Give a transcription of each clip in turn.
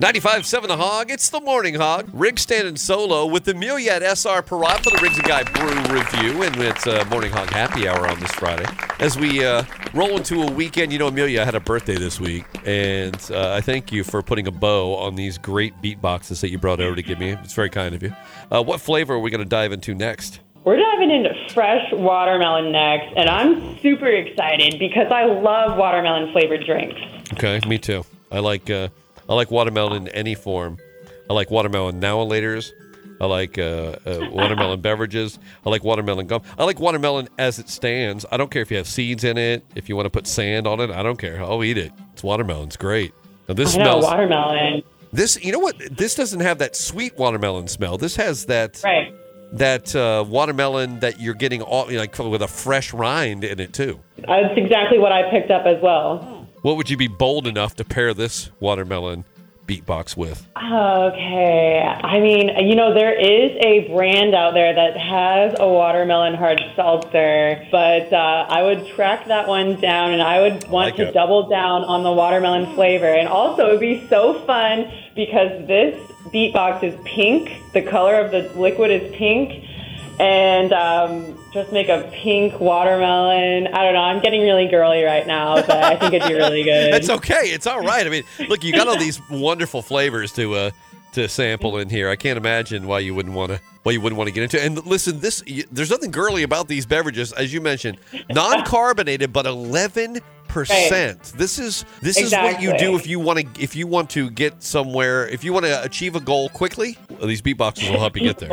95.7 The Hog. It's the Morning Hog. Rig standing solo with Amelia at SR Parade for the Riggs and Guy Brew Review. And it's Morning Hog Happy Hour on this Friday. As we roll into a weekend, you know, Amelia had a birthday this week. And I thank you for putting a bow on these great beat boxes that you brought over to give me. It's very kind of you. What flavor are we going to dive into next? We're diving into fresh watermelon next, and I'm super excited because I love watermelon-flavored drinks. Okay, me too. I like watermelon in any form. I like watermelon nowalators. I like watermelon beverages. I like watermelon gum. I like watermelon as it stands. I don't care if you have seeds in it, if you want to put sand on it. I don't care. I'll eat it. It's watermelon. It's great. Now this smells. Watermelon. This, you know what? This doesn't have that sweet watermelon smell. This has that. Right. That watermelon that you're getting all, like with a fresh rind in it too. That's exactly what I picked up as well. What would you be bold enough to pair this watermelon beatbox with? Okay. I mean, you know, there is a brand out there that has a watermelon hard seltzer, but I would track that one down, and I would want to double down on the watermelon flavor. And also, it would be so fun because this beatbox is pink. The color of the liquid is pink. And just make a pink watermelon. I don't know. I'm getting really girly right now, but I think it'd be really good. That's okay. It's all right. I mean, look, you got all these wonderful flavors to sample in here. I can't imagine why you wouldn't want to get into it. And listen, there's nothing girly about these beverages, as you mentioned, non-carbonated, but 11%. Right. This is what you do if you want to get somewhere, if you want to achieve a goal quickly. These beatboxes will help you get there.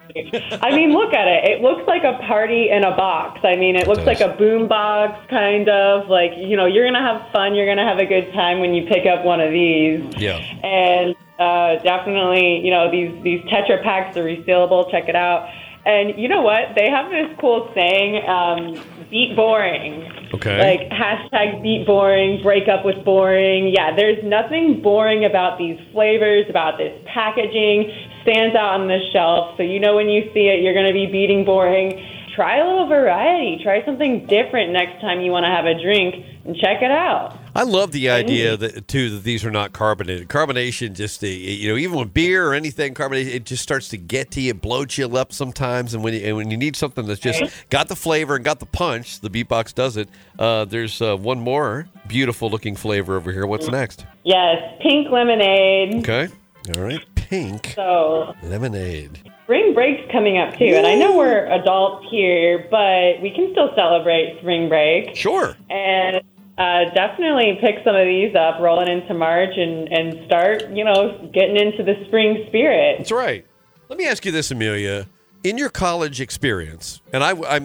I mean, look at it. It looks like a party in a box. I mean, it looks like a boom box, kind of. Like, you know, you're going to have fun. You're going to have a good time when you pick up one of these. Yeah. And definitely, you know, these Tetra Paks are resealable. Check it out. And you know what? They have this cool saying, beat boring. Okay. Like, hashtag beat boring, break up with boring. Yeah, there's nothing boring about these flavors, about this packaging. Stands out on the shelf. So you know when you see it, you're going to be beating boring. Try a little variety. Try something different next time you want to have a drink and check it out. I love the idea that these are not carbonated. Carbonation just, you know, even with beer or anything, carbonation, it just starts to get to you, bloat you up sometimes. And when you need something that's just got the flavor and got the punch, the beatbox does it. There's one more beautiful looking flavor over here. What's next? Yes, pink lemonade. Okay. All right. Pink lemonade. Spring break's coming up, too. And I know we're adults here, but we can still celebrate spring break. Sure. And definitely pick some of these up, rolling into March, and start, you know, getting into the spring spirit. That's right. Let me ask you this, Amelia. In your college experience, and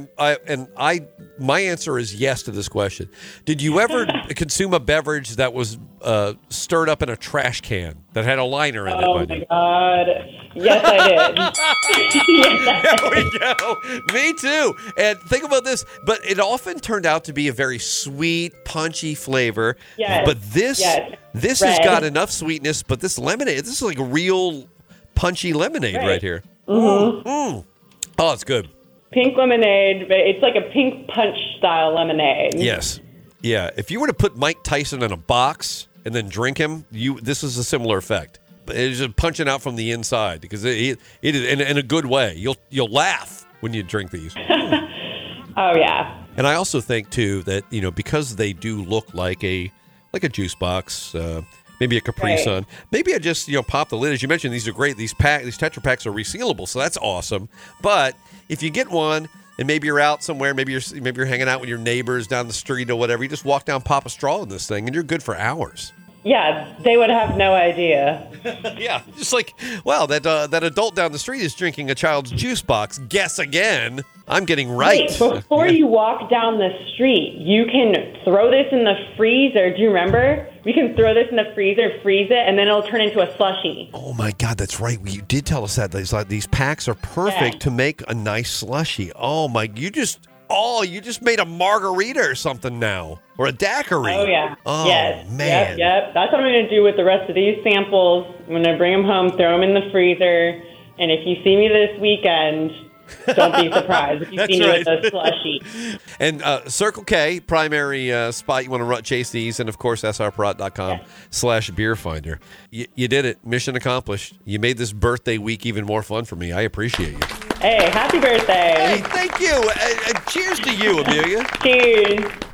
my answer is yes to this question. Did you ever consume a beverage that was stirred up in a trash can that had a liner in it? Oh my God! Yes, I did. There we go. Me too. And think about this, but it often turned out to be a very sweet, punchy flavor. Yes. But this has got enough sweetness. But this lemonade, this is like a real punchy lemonade right here. Mm-hmm. Oh, it's good. Pink lemonade, but it's like a pink punch style lemonade. Yes. Yeah. If you were to put Mike Tyson in a box and then drink him, this is a similar effect. It's just punching out from the inside because it is in a good way. You'll laugh when you drink these. Oh yeah. And I also think too that, you know, because they do look like a juice box, maybe a Capri Sun. Maybe I just, you know, pop the lid. As you mentioned, these are great. These Tetra Paks are resealable, so that's awesome. But if you get one and maybe you're out somewhere, maybe you're hanging out with your neighbors down the street or whatever, you just walk down, pop a straw in this thing, and you're good for hours. Yeah, they would have no idea. Yeah, just like, wow, that adult down the street is drinking a child's juice box. Guess again. I'm getting right. Wait, before you walk down the street, you can throw this in the freezer. Do you remember? We can throw this in the freezer, freeze it, and then it'll turn into a slushie. Oh, my God, that's right. You did tell us that. These packs are perfect to make a nice slushie. Oh, my, you just made a margarita or something now, or a daiquiri. Oh, yeah. Oh, yes. man. Yep. That's what I'm going to do with the rest of these samples. I'm going to bring them home, throw them in the freezer, and if you see me this weekend, don't be surprised if you see me with a slushie. And Circle K, primary spot you want to chase these, and of course srperot.com/beerfinder. You did it. Mission accomplished. You made this birthday week even more fun for me. I appreciate you. Hey, happy birthday. Hey, thank you. Cheers to you, Amelia. Cheers.